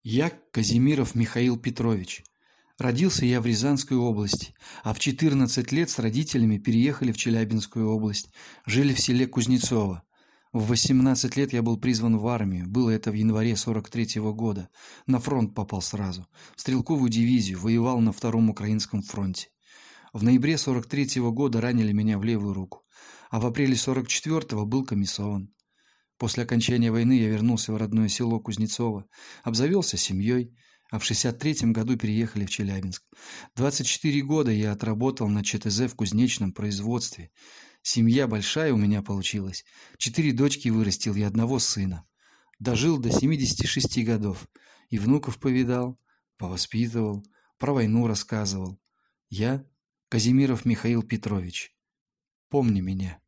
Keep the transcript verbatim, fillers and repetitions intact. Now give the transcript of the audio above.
Я Казимиров Михаил Петрович. Родился я в Рязанской области, а в четырнадцать лет с родителями переехали в Челябинскую область, жили в селе Кузнецово. В восемнадцать лет я был призван в армию, было это в январе сорок третьего года. На фронт попал сразу, в стрелковую дивизию, воевал на Втором Украинском фронте. В ноябре сорок третьего года ранили меня в левую руку, а в апреле сорок четвёртого был комиссован. После окончания войны я вернулся в родное село Кузнецово, обзавелся семьей, а в шестьдесят третьем году переехали в Челябинск. двадцать четыре года я отработал на ЧТЗ в кузнечном производстве. Семья большая у меня получилась. Четыре дочки вырастил и одного сына. Дожил до семидесяти шести годов. И внуков повидал, повоспитывал, про войну рассказывал. Я Казимиров Михаил Петрович. Помни меня.